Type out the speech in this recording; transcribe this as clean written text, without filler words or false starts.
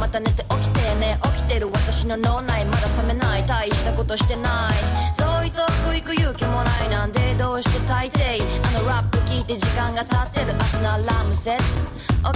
た寝て起きてね、起きてる私の脳内まだ覚めない、大したことしてない、そいつを食いく勇気もない、なんでどうして大抵あのラップ聞いて時間が経ってる、明日のアラームセット